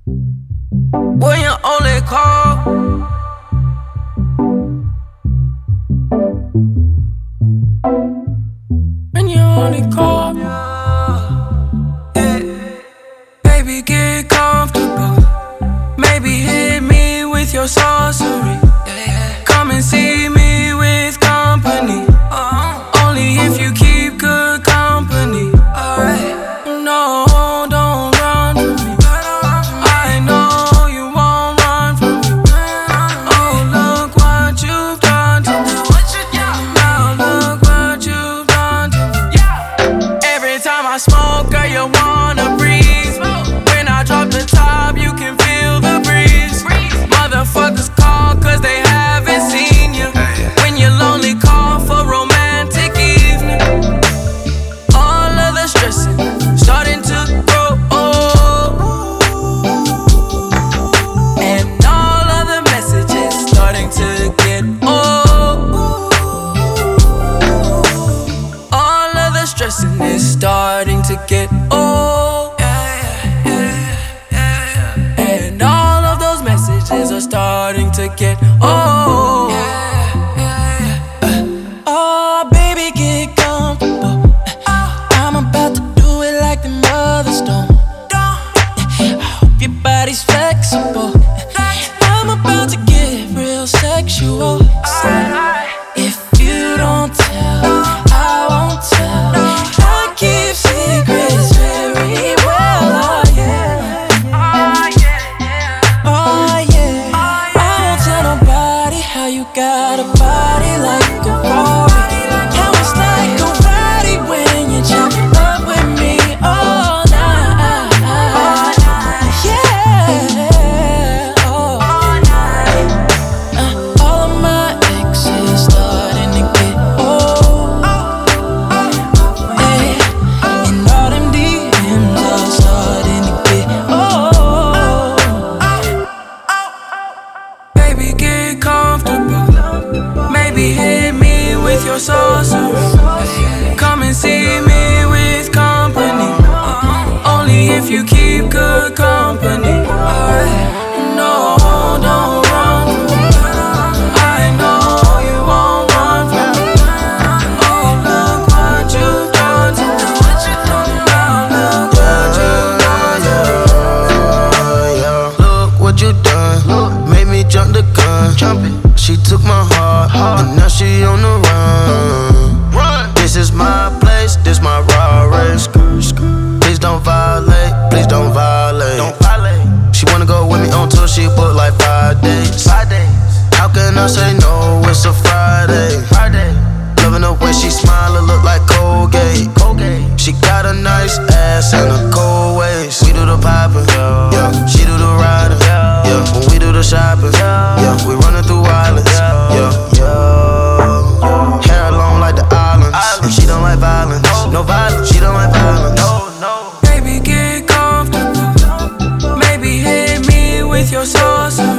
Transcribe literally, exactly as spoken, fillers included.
When you only call When you only call yeah. Baby, get comfortable. Maybe hit me with your sorcery. Come and see me with company. Only if you keep good company. No, don't run from me. I know you won't run from me. Oh, look what you've done to me. Now look what you've done to me. Every time I smoke, girl, you wanna breathe. When I drop the top, you can feel the breeze. Motherfuckers call cause they haven't seen you. When you're lonely, call for romantic evening. All of the stressing starting to grow old, and all of the messages starting to get old. All of the stressing is starting to get old, and all of those messages are starting to get old. Oh, baby, get comfortable. I'm about to do it like the mothers don't. I hope your body's flexible. I'm about to get real sexual. If you don't tell, I won't tell. I keep secrets very well. Oh yeah, oh yeah. I won't tell nobody how you got a body like a Rari. How it's like a Rari when you jump up with me all night. Yeah, oh. Uh, all of my exes starting to get old. Hey, and all them D Ms are starting to get old. Baby, get comfortable. Maybe hit me with your sorcery. Come and see me with company. Only if you keep good company. No, don't run from me. I know you won't run from me. Oh, look what you've done to me. Now look what you've done to me. Look what you done, made me jump the gun. She took my heart, and now she on the run. This is my place, this my Rari. Please don't violate, please don't violate. She wanna go with me on tour, she booked like five days. How can I say no, it's a Friday. Loving the way she smile, it look like Colgate. She got a nice ass and a cold waist. We do the poppin', yeah. She do the riding, yeah. When we do the shopping, yeah. We runnin' through islands, yeah, yeah. Hair long like the islands, and she don't like violence. No violence, she don't like violence. Baby, get comfortable. Maybe hit me with your sauce.